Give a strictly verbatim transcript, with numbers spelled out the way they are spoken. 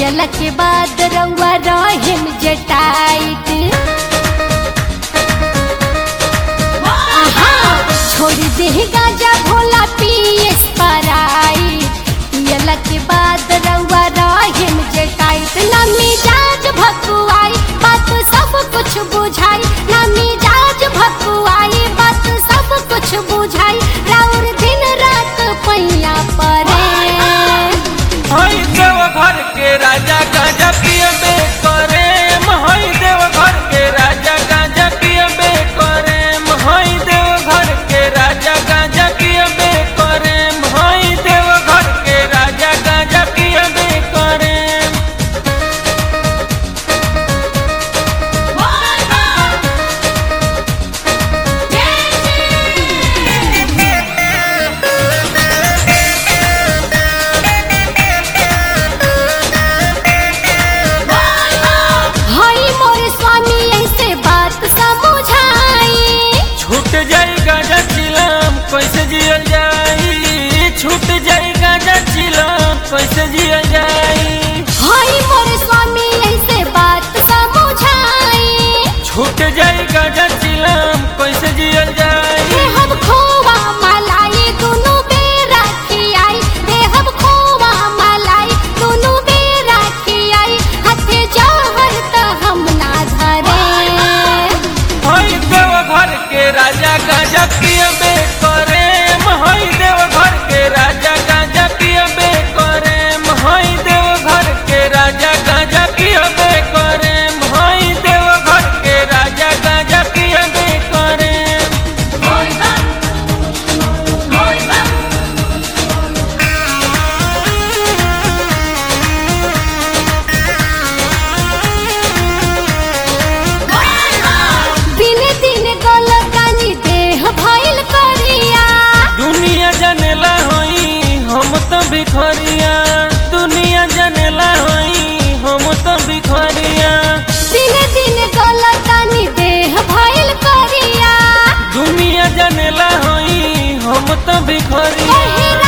पियला के बाद रउआ रहिम जटाइत। छोड़ दे गाजा भोला पिए स्प्राइट। पियला के बाद रउआ रहिम जटाइत। ना मिजाज भकुआई बात सब कुछ बुझाई। ना मिजाज भकुआई बात सब कुछ बुझाई। राउर दिन रात पैया परे हई देव घर के राजा गांजा पियबे करे। हई देव घर के राजा गांजा पियबे करे। हई देव घर के राजा गांजा पियबे करे। हई देव घर के राजा गांजा पियबे करे। हई मोर स्वामी ऐसे बात समझाई। छूट जाई गांजा चिलम कैसे जियल जाई। छूट जाई गांजा चिलम कैसे जियल जाई। हई मोर स्वामी ऐसे बात समझाई। छूट जाई गांजा चिलम कैसे जियल जाई। देहब खोवा मलाई दुनु बेरा खियाई। देहब खोवा मलाई दुनु बेरा खियाई। हाथे जहर त हम ना धरे। हई देव घर के राजा गांजा पियबे करे। हई देव घर के राजा गांजा पियबे करे। हई देव घर के राजा गांजा पियबे करे। हई देव घर के राजा गांजा पियबे करे। दिन दिन गलकानी देह भइल करिया। दुनिया जनेला हई हम तो भिखरिया। दुनिया जनेला हई हम तो भिखरिया। दिन दिन गलकानी देह भइल करिया। दुनिया जनेला हई हम तो भिखरिया।